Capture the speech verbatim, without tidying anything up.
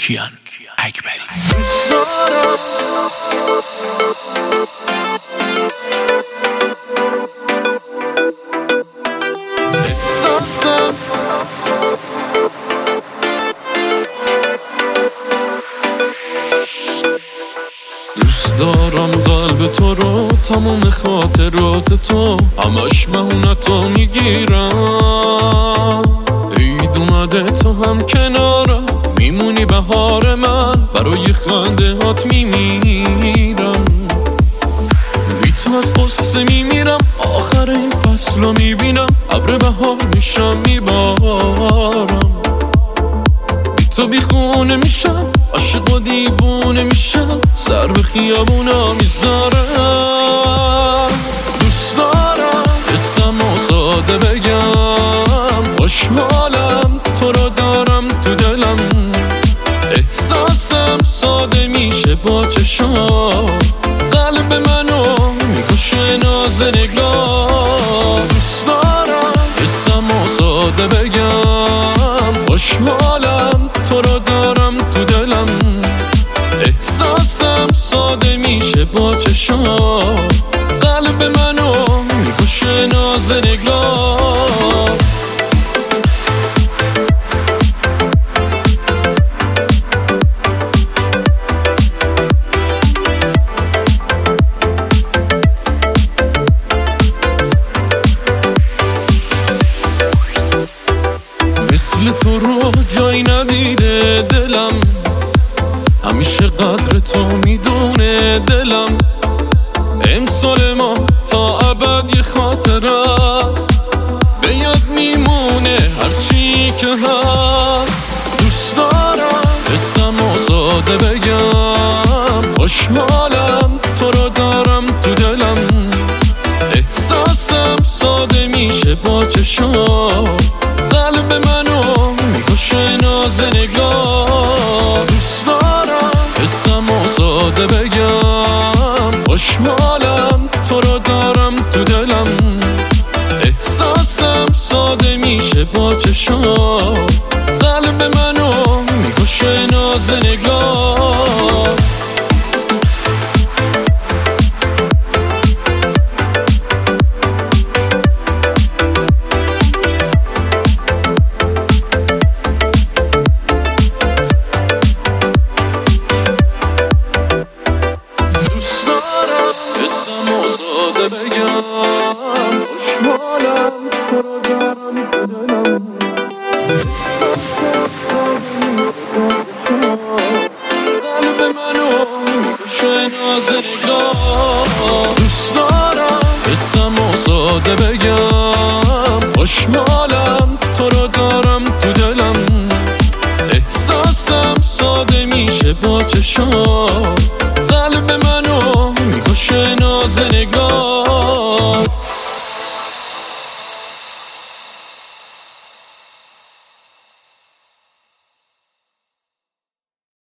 کیان اکبری. دوست دارم قلب تو رو، تمام خاطرات تو، همش مهونتو میگیرم. عید اومده تو هم کنارم، میمونی بهار من، برای خنده هات میمیرم. بی تو از قصه میمیرم، آخر این فصل رو میبینم، ابر بهار میشم میبارم. بی تو بی خونه میشم، عاشق و دیوونه میشم، سر به خیابونا میذارم. دوست دارم اسم و ساده بگم، خوشحالم تو رو دارم تو دلم. احساسم ساده میشه با چشم، قلب منو میکشه ناز نگاه. دوست دارم اسم و ساده بگم، خوشحالم تو رو دارم تو دلم. احساسم ساده میشه با چشم، قلب منو میکشه ناز نگاه. مثل تو رو جایی ندیده دلم، همیشه قدر تو میدونه دلم. امسال ما تا ابد یه خاطر است، به یاد میمونه هرچی که هست. دوست دارم اسم و ساده بگم، خوشحالم تو رو دارم تو دلم. احساسم ساده میشه با چشم، قلب منو میکشه ناز نگاه. دوست دارم اسم و ساده بگم، خوشحالم تو رو دارم تو دلم. احساسم ساده میشه با چشم، قلب منو میکشه ناز نگاه. بگم خوشحالم تو رو دارم تو دلم. قلب منو میکشه ناز نگاه. دوست دارم اسم و ساده بگم، خوشحالم تو رو دارم تو دلم. احساسم ساده میشه با چشم، قلب منو